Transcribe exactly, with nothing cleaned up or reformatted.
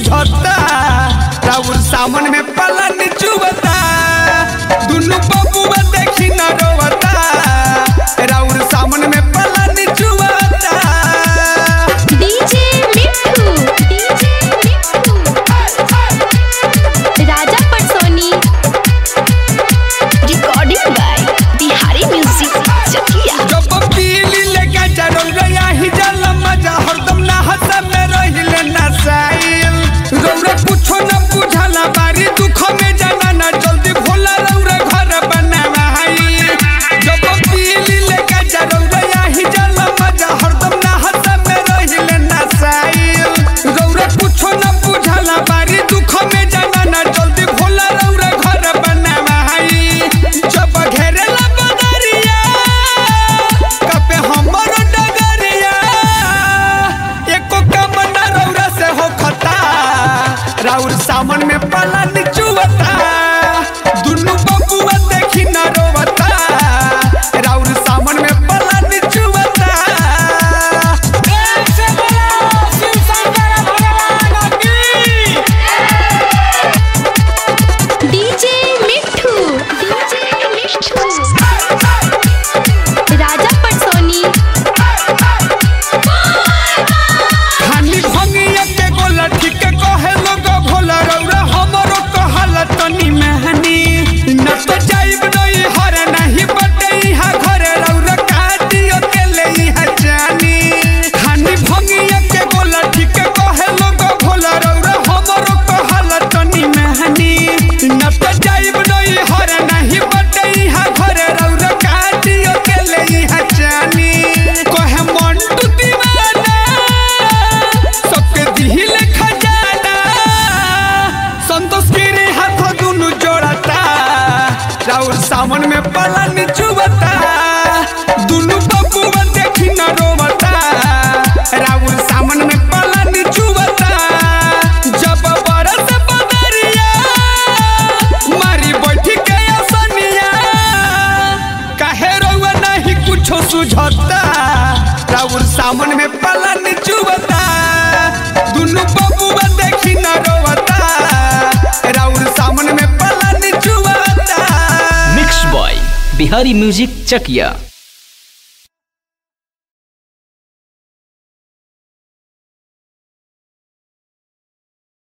सुझता राउर सामन में पलन चुबता दुनु बबुआ देखी न रोवता राउर सामन में पलन चुबता। DJ Mitthu DJ Mitthu Raja Patsoni recording by Bihari music Chakiya. जब पीली लेके चढ़ल गया ही जल मजा हरदम ना हंस में रहिले नसाइल रौरा कुछो न बुझला बारी दुख में जाना ना जल्दी भोला रौरा घर बनावाई। जब पीली लेके चढ़ल गया ही जल मजा हरदम ना हंस में रहिले नसाइल रौरा कुछो न बुझला बारी दुख में जाना ना जल्दी भोला रौरा घर बनावाई। जब घेरेला बदरिया कपे हमर डगरिया एको काम ना रौरा से हो खता राउर सामन में पलन चुबता दुनु बबुआ देखी न रोवता राउर सामन में पलन चुबता। एक से बोलो शिव शंकर भगवान की। डीजे मिट्ठू डीजे मिट्ठू राजा पटसोनी खानी भंगिया के गोला ठीक कहे लोग भोला रौरा हमरो कहल तनी मेहनी न तो जाइब नहीं हर नहीं बटई हा घर रौरा काटियो के ले हा जानी। खानी भंगिया के गोला ठीक कहे लोग भोला रौरा हमरो कहल तनी मेहनी न तो जाइब नहीं हर नहीं बटई हा घर रौरा काटियो के ले हा जानी। कहे मंटू दीवाना सबके दिल खजाना संतोष गिरी हाथ दुनु जोड़ता राउर सामन में पलन चुबता दुनु बबुआ देखी न रोवता राउर सामन में पलन चुबता। जब बरस बदरिया मारी बैठी के असनिया काहे रउआ नहीं कुछो सुझता राउर सामन में पलन चुबता दुनु बबुआ देखी न रोवता राउर सामन में पलन चुबता। Mix by Bihari music Chakiya.